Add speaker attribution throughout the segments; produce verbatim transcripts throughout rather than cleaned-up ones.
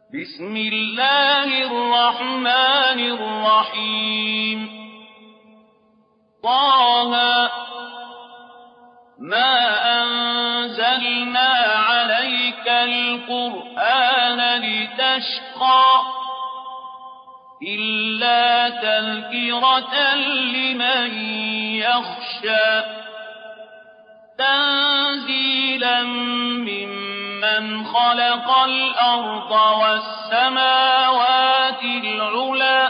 Speaker 1: بسم الله الرحمن الرحيم طه ما أنزلنا عليك القرآن لتشقى إلا تذكرة لمن يخشى تنزيلا ممن خلق الأرض والسماوات العلى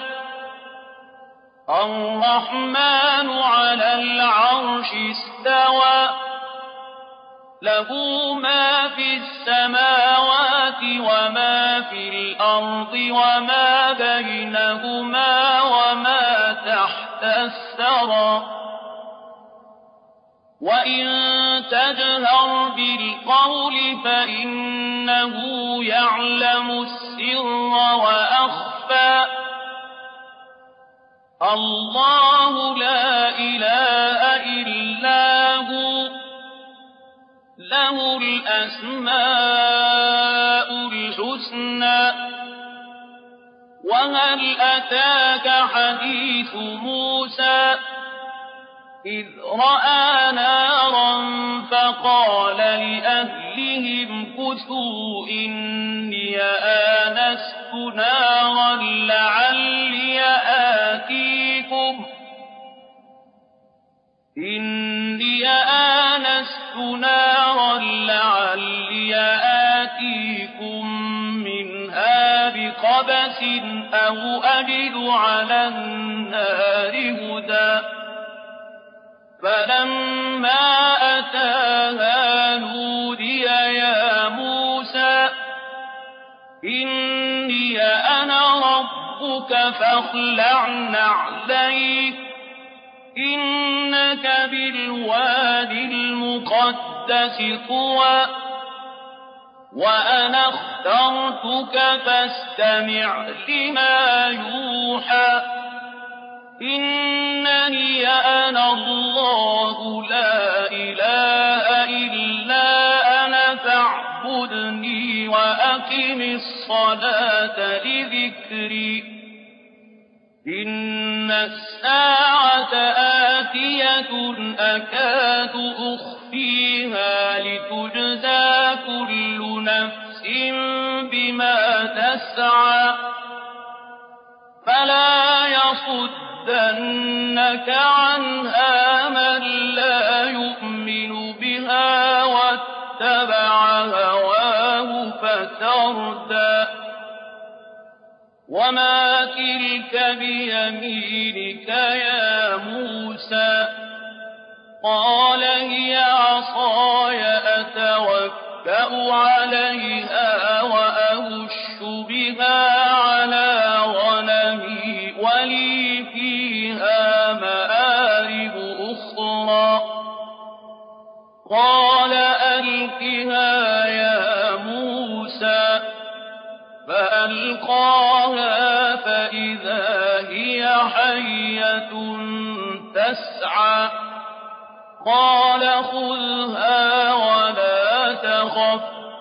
Speaker 1: الرحمن على العرش استوى له ما في السماوات وما في الأرض وما بينهما وما تحت الثرى وإن تجهر بالقول فإنه يعلم السر وأخفى الله لا إله إلا هو له الأسماء الحسنى وهل أتاك حديث موسى إذ رأى نارا فقال لأهلهم كثوا إني آنست نارا لعلي آتيكم إني آنست نارا لعلي آتيكم منها بقبس أو أجد على النار هدى فلما أتاها نودي يا موسى إني أنا ربك فاخلع نعليك إنك بالوادي المقدس طوى وأنا اخترتك فاستمع لما يوحى إنني أنا الله لا إله إلا أنا فاعبدني وأقم الصلاة لذكري إن الساعة آتية أكاد أخفيها لتجزى كل نفس بما تسعى فلا يصدنك عنها من لا يؤمن بها واتبع هواه فتردى وما تلك بيمينك يا موسى قال هي عصاي أتوكأ عليها وأهش بها على غنمي ولي فيها مآرب أخرى قال ألقها يا موسى فألقاها فإذا هي حية تسعى قال خذها ولا تخف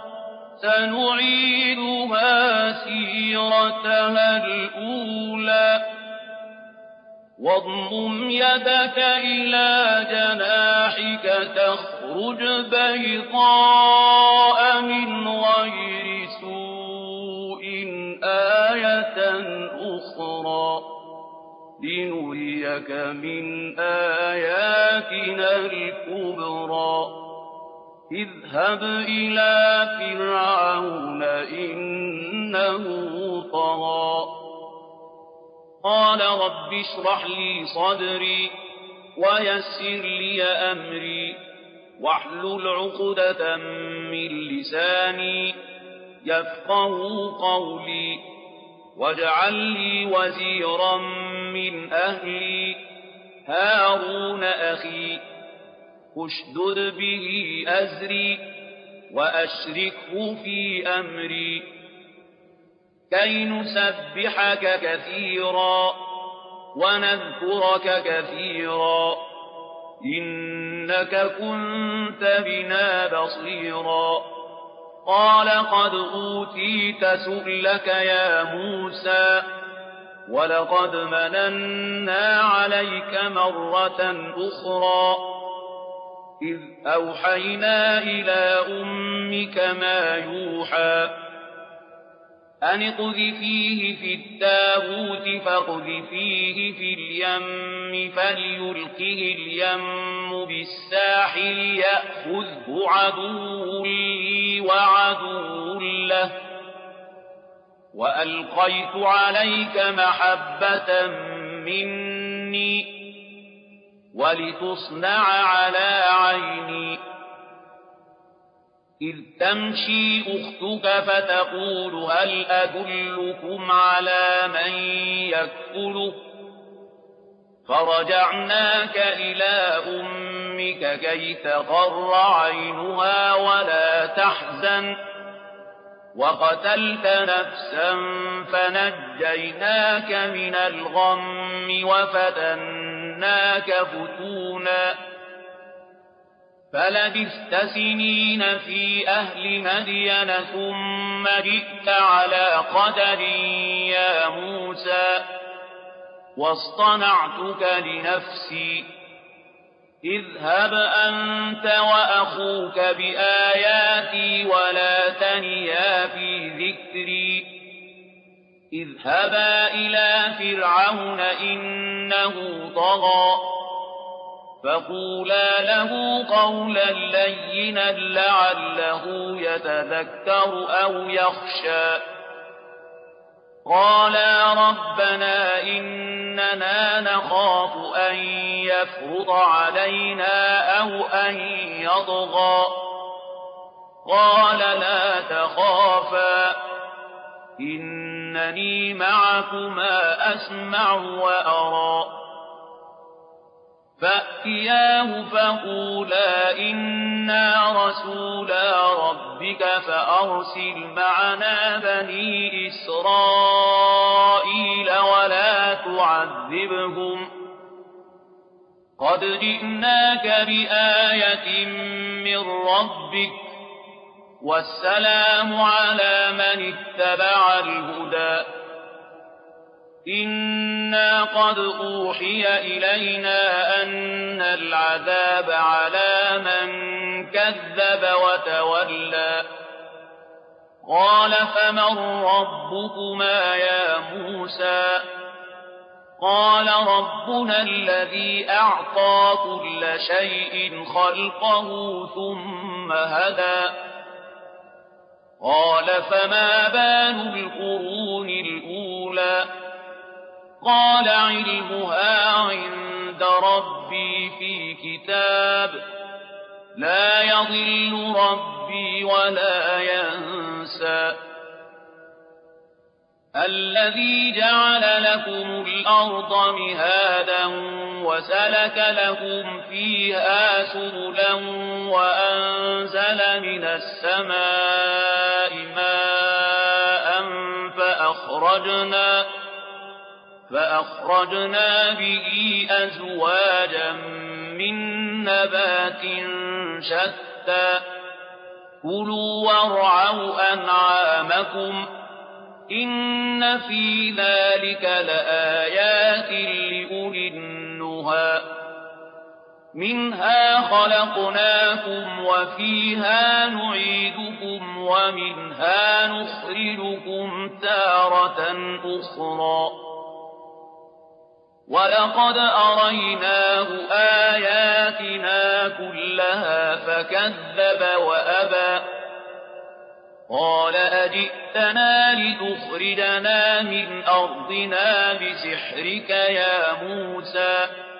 Speaker 1: سنعيدها سيرتها الأولى واضمم يدك إلى جناحك تخرج بيضاء من غير سوء آية أخرى لنريك من آياتنا الكبرى اذهب إلى فرعون إنه طغى قال رب اشرح لي صدري ويسر لي أمري واحلل عقدة من لساني يفقه قولي واجعل لي وزيرا من أهلي هارون أخي اشدد به أزري وأشركه في أمري كي نسبحك كثيرا ونذكرك كثيرا إنك كنت بنا بصيرا قال قد أوتيت سؤلك يا موسى ولقد مننا عليك مرة أخرى إذ أوحينا إلى أمك ما يوحى أن اقذفيه في التابوت فاقذفيه في اليم فليلقه اليم بالساحل يأخذه عدو لي وعدو له وألقيت عليك محبة مني ولتصنع على عيني إذ تمشي أختك فتقول هل أدلكم على من يكفله فرجعناك إلى أمك كي تقر عينها ولا تحزن وقتلت نفسا فنجيناك من الغم وفتناك فتونا فلبثت سنين في أهل مدين ثم جئت على قدر يا موسى واصطنعتك لنفسي اذهب أنت وأخوك بآياتي ولا تنيا في ذكري اذهبا إلى فرعون إنه طغى فقولا له قولا لينا لعله يتذكر أو يخشى قالا ربنا إننا نخاف أن يفرط علينا أو أن يطغى قال لا تخافا إنني معكما أسمع وأرى فأتياه فقولا إنا رسولا ربك فأرسل معنا بني إسرائيل ولا تعذبهم قد جئناك بآية من ربك والسلام على من اتبع الهدى إنا قد أوحي إلينا أن العذاب على من كذب وتولى قال فمن ربكما يا موسى قال ربنا الذي أعطى كل شيء خلقه ثم هدى قال فما بال القرون الأولى قال علمها عند ربي في كتاب لا يضل ربي ولا ينسى الذي جعل لكم الأرض مهادا وسلك لكم فيها سبلا وأنزل من السماء ماء فأخرجنا فأخرجنا به أزواجا من نبات شتى كلوا وارعوا أنعامكم إن في ذلك لآيات لأولي النهى منها خلقناكم وفيها نعيدكم ومنها نخرجكم تارة أخرى ولقد أريناه آياتنا كلها فكذب وأبى قال أجئتنا لتخرجنا من أرضنا بسحرك يا موسى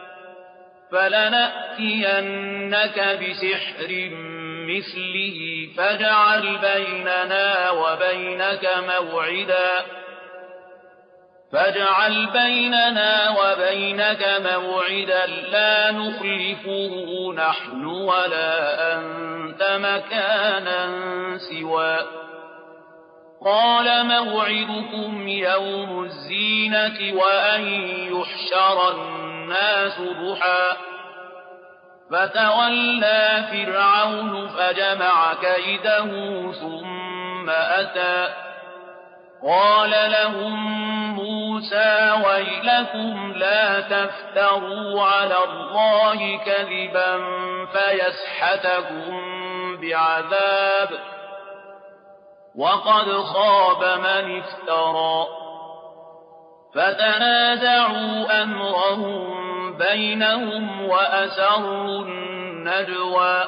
Speaker 1: فلنأتينك بسحر مثله فاجعل بيننا وبينك موعدا فاجعل بيننا وبينك موعدا لا نخلفه نحن ولا أنت مكانا سوى قال موعدكم يوم الزينة وأن يحشر الناس ضحى فتولى فرعون فجمع كيده ثم ثم أتى قال لهم موسى ويلكم لا تفتروا على الله كذبا فيسحتكم بعذاب وقد خاب من افترى فتنازعوا أمرهم بينهم وأسروا النجوى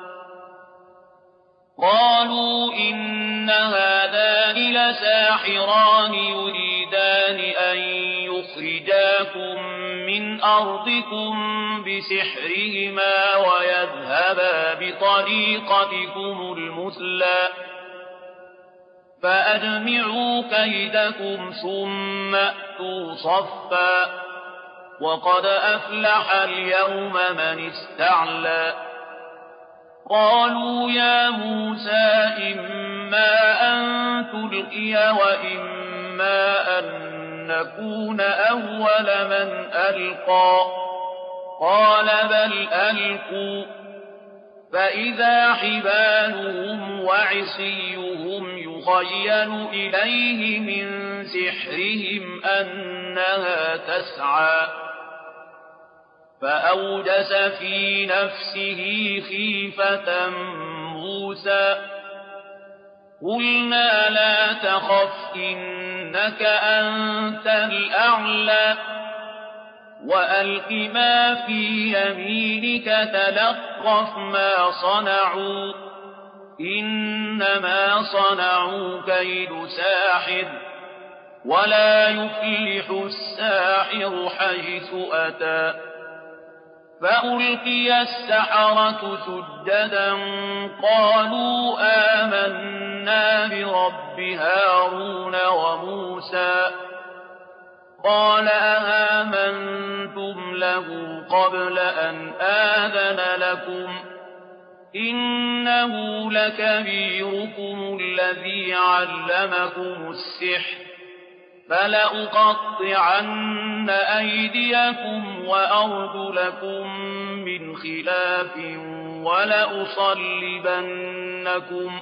Speaker 1: قالوا إن هذان لساحران يريدان أن يخرجاكم من أرضكم بسحرهما ويذهبا بطريقتكم المثلى فأجمعوا كيدكم ثم أتوا صفا وقد أفلح اليوم من استعلى قالوا يا موسى إما أن تلقي وإما أن نكون أول من ألقى قال بل ألقوا فإذا حبالهم وعصيهم يخيل إليه من سحرهم أنها تسعى فأوجس في نفسه خيفة موسى قلنا لا تخف إنك أنت الأعلى وألق ما في يمينك تلقف ما صنعوا إنما صنعوا كيد ساحر ولا يفلح الساحر حيث أتى فألقي السحرة سجدا قالوا آمنا برب هارون وموسى قال آمنتم له قبل أن آذن لكم إنه لكبيركم الذي علمكم السحر فلأقطعن أيديكم وأرجلكم من خلاف ولأصلبنكم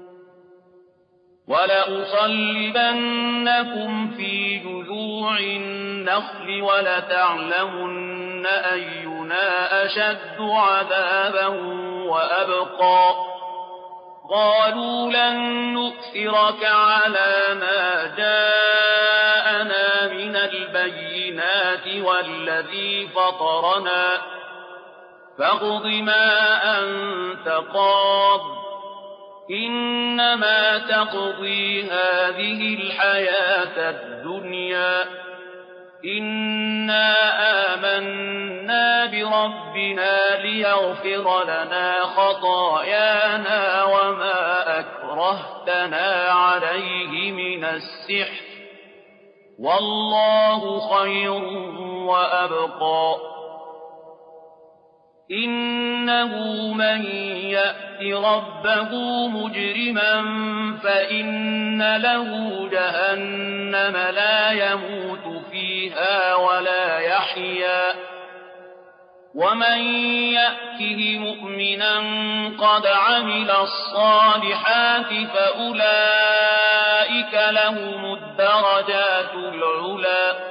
Speaker 1: ولأصلبنكم في جذوع النخل ولتعلمن أينا أشد عذابا وأبقى قالوا لن نؤثرك على ما جاءنا من البينات والذي فطرنا فاقض ما أنت قاض إنما تقضي هذه الحياة الدنيا إنا آمنا بربنا ليغفر لنا خطايانا وما أكرهتنا عليه من السحر والله خير وأبقى إنه من يأت ربه مجرما فإن له جهنم لا يموت فيها ولا يحيا ومن يأته مؤمنا قد عمل الصالحات فأولئك لهم الدرجات العلى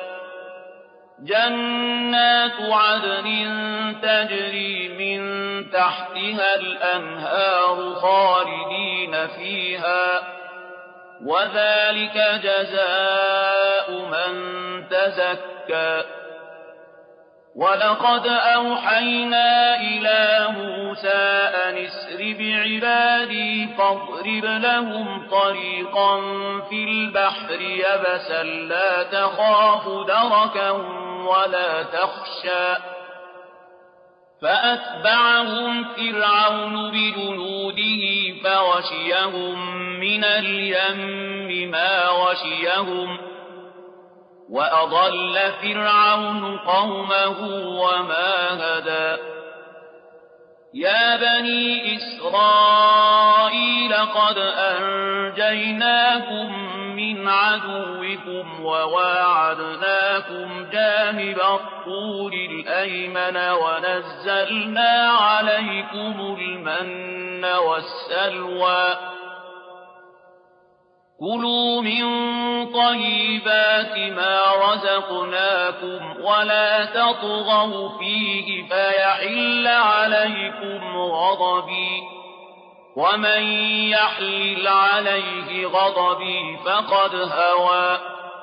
Speaker 1: جنات عدن تجري من تحتها الأنهار خالدين فيها وذلك جزاء من تزكى ولقد أوحينا إلى موسى أن اسر بعبادي فاضرب لهم طريقا في البحر يبسا لا تخاف دركا ولا تخشى فأتبعهم فرعون بجنوده فغشيهم من اليم ما غشيهم وأضل فرعون قومه وما هدى يا بني إسرائيل قد أنجيناكم من عدوكم وواعدناكم جانب الطور الأيمن ونزلنا عليكم المن والسلوى كلوا من طيبات ما رزقناكم ولا تطغوا فيه فيحل عليكم غضبي ومن يحلل عليه غضبي فقد هوى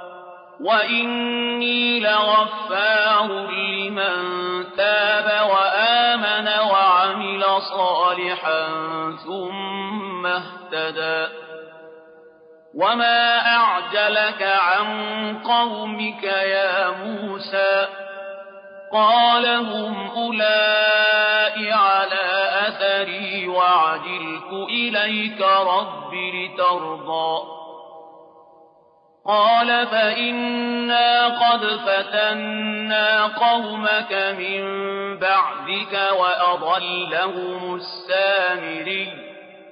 Speaker 1: وإني لغفار لمن تاب وآمن وعمل صالحا ثم اهتدى وما أعجلك عن قومك يا موسى قال هم أولئك على أثري وعجلت إليك رب لترضى قال فإنا قد فتنا قومك من بعدك وأضلهم السامري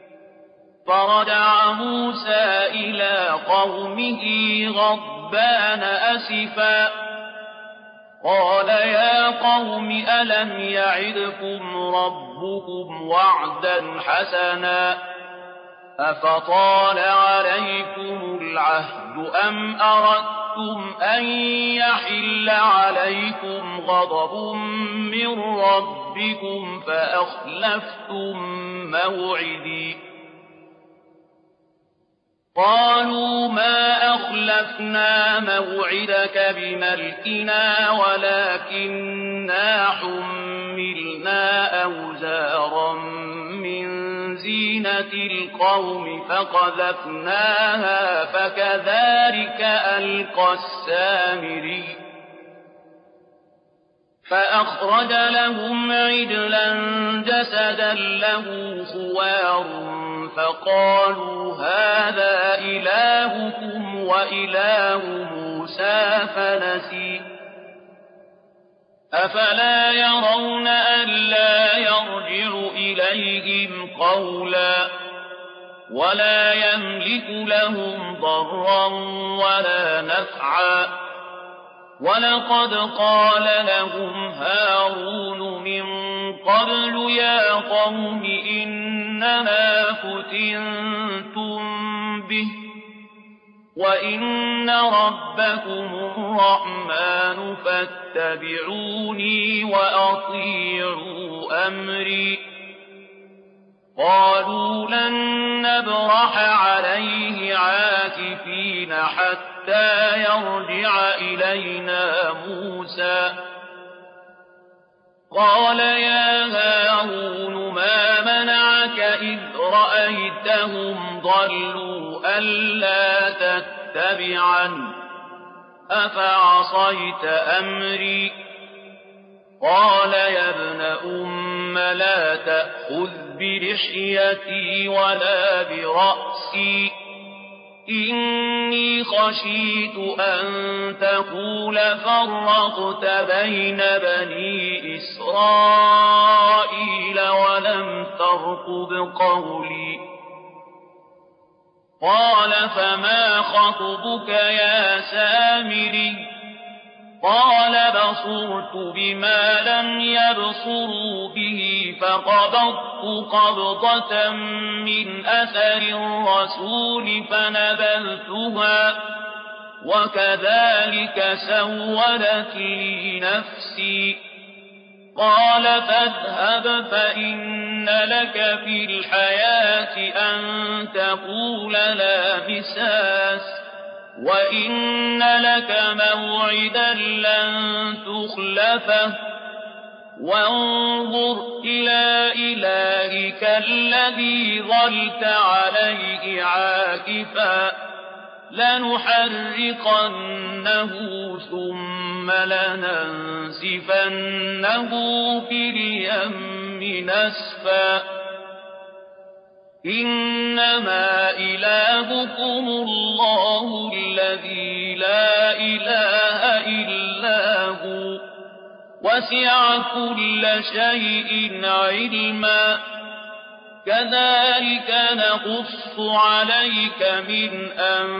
Speaker 1: فرجع موسى إلى قومه غضبان أسفا قال يا قوم ألم يعدكم ربكم وعدا حسنا أفطال عليكم العهد أم أردتم أن يحل عليكم غضب من ربكم فأخلفتم موعدي قالوا ما أخلفنا موعدك بملكنا ولكننا حملنا أوزارا من زينة القوم فقذفناها فكذلك ألقى السامري فأخرج لهم عجلا جسدا له خوار فقالوا هذا إلهكم وإله موسى فنسي أفلا يرون ألا يرجع إليهم قولا ولا يملك لهم ضرا ولا نفعا ولقد قال لهم هارون من قبل يا قوم إنما فتنتم به وإن ربكم الرحمن فاتبعوني وأطيعوا أمري قالوا لن نبرح عليه عاكفين حتى يرجع إلينا موسى قال يا هارون ما منعك إذ رأيتهم ضلوا ألا تتبعا أفعصيت أمري قال يا ابن أم لا تأخذ بلحيتي ولا برأسي إني خشيت أن تقول فرقت بين بني إسرائيل ولم ترقب قولي قال فما خطبك يا سامري قال بصرت بما لم يبصروا به فقبضت قبضة من أثر الرسول فنبذتها وكذلك سولت لي نفسي قال فاذهب فإن لك في الحياة أن تقول لا مساس وإن لك موعدا لن تخلفه وانظر إلى إلهك الذي ظلت عليه عاكفا لنحرقنه ثم لننسفنه في اليم نسفا إنما إلهكم الله الذي لا إله إلا هو وسع كل شيء علما كذلك نقص عليك من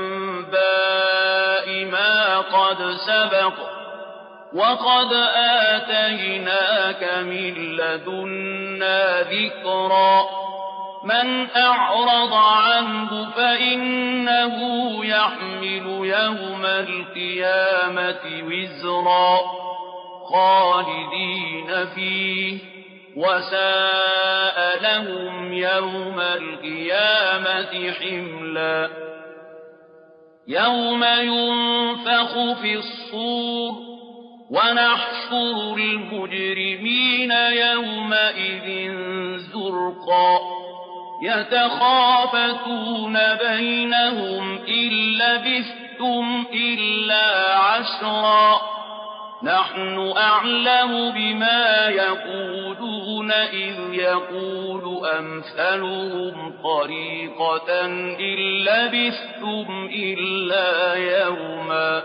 Speaker 1: أنباء ما قد سبق وقد آتيناك من لدنا ذكرا من أعرض عنه فإنه يحمل يوم القيامة وزرا خالدين فيه وساء لهم يوم القيامة حملا يوم ينفخ في الصور ونحشر المجرمين يومئذ زرقا يتخافتون بينهم إن لبثتم إلا عشرا نحن أعلم بما يقولون إذ يقول أمثلهم طريقة إن لبثتم إلا يوما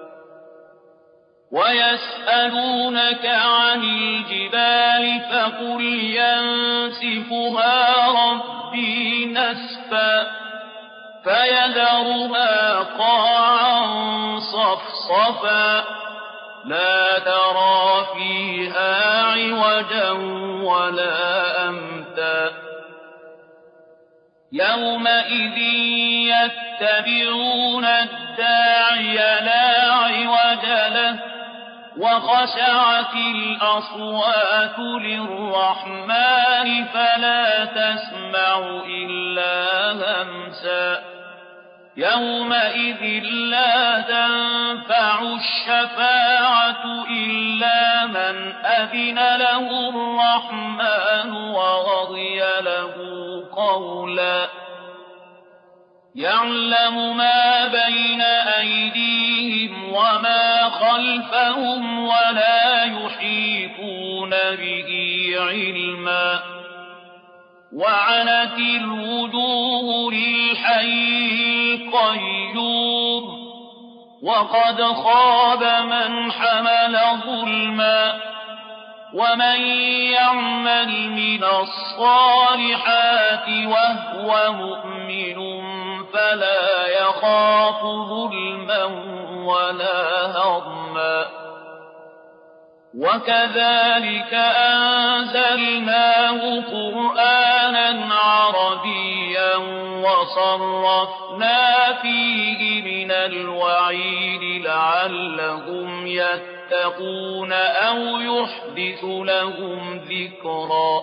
Speaker 1: ويسألونك عن الجبال فقل ينسفها ربي نسفا فيذرها قاعا صفصفا لا ترى فيها عوجا ولا أمتا يومئذ يتبعون الداعي لا عوج له وخشعت الأصوات للرحمن فلا تسمع إلا همسا يومئذ لا تنفع الشفاعة إلا من أذن له الرحمن ورضي له قولا يعلم ما بين أيديهم وما خلفهم ولا يحيطون به علما وعنت الوجوه للحي القيوم وقد خاب من حمل ظلما ومن يعمل من الصالحات وهو مؤمن فلا يخاف ظلما ولا هضما وكذلك أنزلناه قرآنا عربيا وصرفنا فيه من الوعيد لعلهم يتقون أو يحدث لهم ذكرا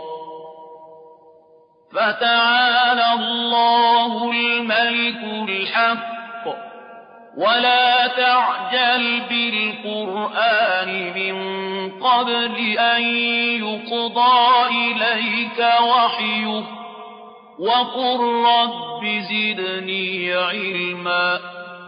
Speaker 1: فتعالى الله الملك الحق ولا تعجل بالقرآن من قبل أن يقضى إليك وحيه وقل رب زدني علما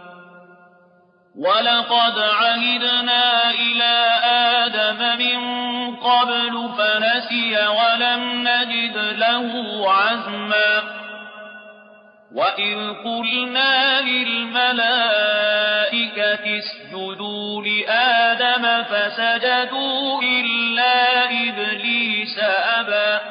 Speaker 1: ولقد عهدنا إلى آدم من قبل فنسي ولم نجد له عزما وإذ قلنا للملائكة اسجدوا لآدم فسجدوا إلا إبليس أبى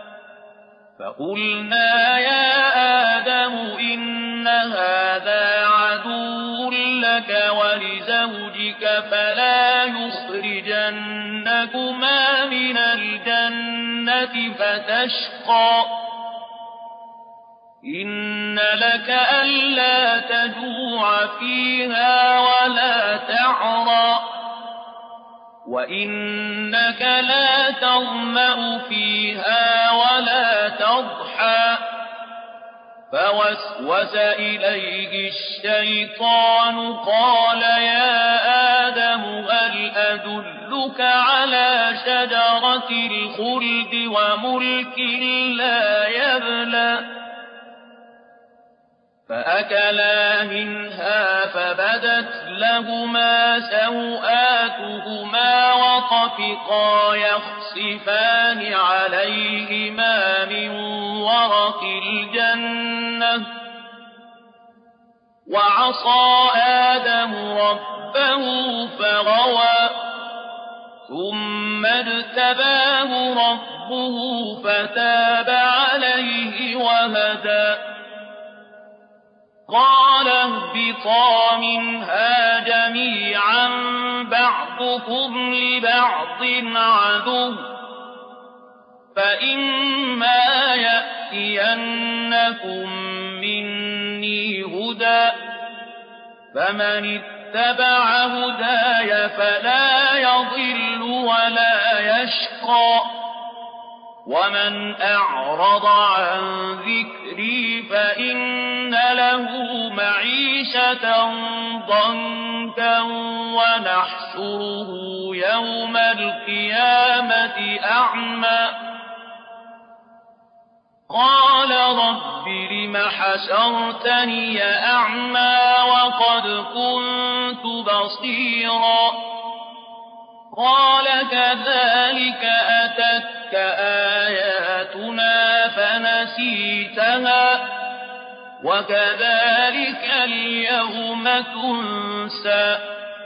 Speaker 1: فقلنا يا آدم إن هذا عدو لك ولزوجك فلا يخرجنكما من الجنة فتشقى إن لك ألا تجوع فيها ولا تعرى وإنك لا تظمأ فيها ولا تضحى فوسوس إليه الشيطان قال يا آدم هل أدلك على شجرة الخلد وملك لا يبلى فأكلا منها فبدت لهما سوآتهما وطفقا يخصفان عليهما من ورق الجنة وعصى آدم ربه فغوى ثم اجتباه ربه فتاب عليه وهدى قال اهبطا منها جميعا بعضكم لبعض عدو فإما يأتينكم مني هدى فمن اتبع هداي فلا يضل ولا يشقى ومن أعرض عن ذكري فإن له معيشة ضنكا ونحشره يوم القيامة أعمى قال رب لم حشرتني أعمى وقد كنت بصيرا قال كذلك أتتك آياتنا فنسيتها وكذلك اليوم تنسى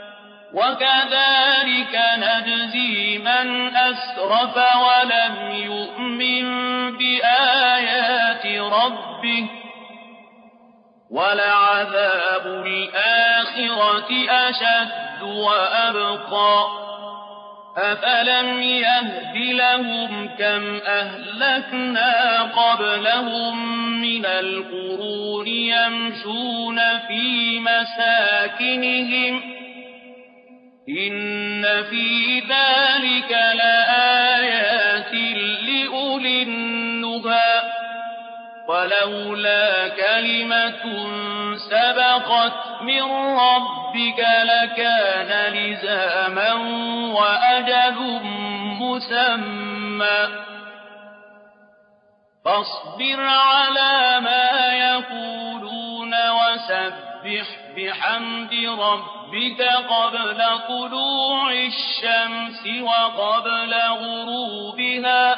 Speaker 1: وكذلك نجزي من أسرف ولم يؤمن بآيات ربه ولعذاب الآخرة أشد وأبقى أفلم يهد لهم كم أهلكنا قبلهم من القرون يمشون في مساكنهم إن في ذلك لآيات لأولي النهى ولولا كلمة سبقت من ربك لكان لزاما وأجل مسمى فاصبر على ما يقولون وسبح بحمد ربك قبل طلوع الشمس وقبل غروبها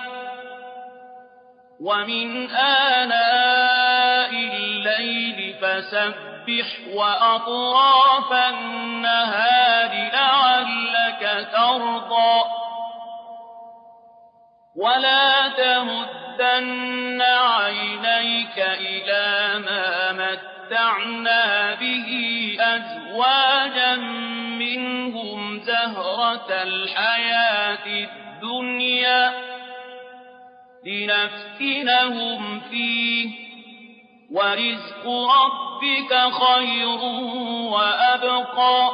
Speaker 1: ومن آناء الليل فسبح وأطراف النهار لعلك ترضى ولا تمدن عينيك إلى ما متعنا به أزواجا منهم زهرة الحياة الدنيا لنفتنهم فيه ورزق ربك خير وأبقى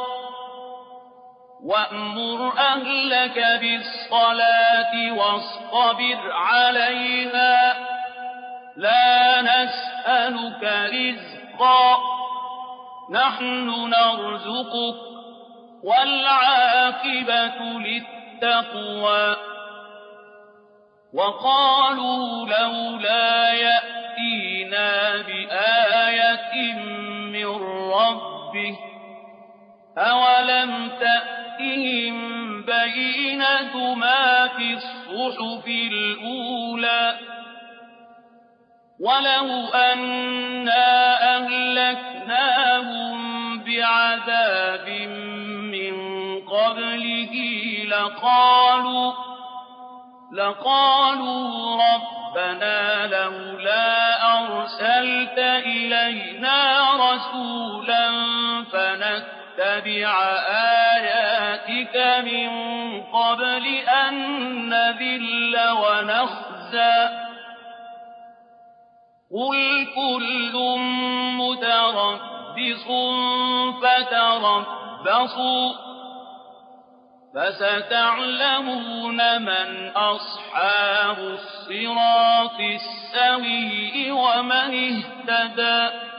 Speaker 1: وأمر أهلك بالصلاة واصطبر عليها لا نسألك رزقا نحن نرزقك والعاقبة للتقوى وقالوا لولا يأتينا بآية من ربه أولم تأتهم بينة ما في الصحف الأولى ولو أنا أهلكناهم بعذاب من قبله لقالوا لقالوا ربنا لولا أرسلت إلينا رسولا فنتبع آياتك من قبل أن نذل ونخزى قل كل متربص فتربصوا فستعلمون من أصحاب الصراط السوي ومن اهتدى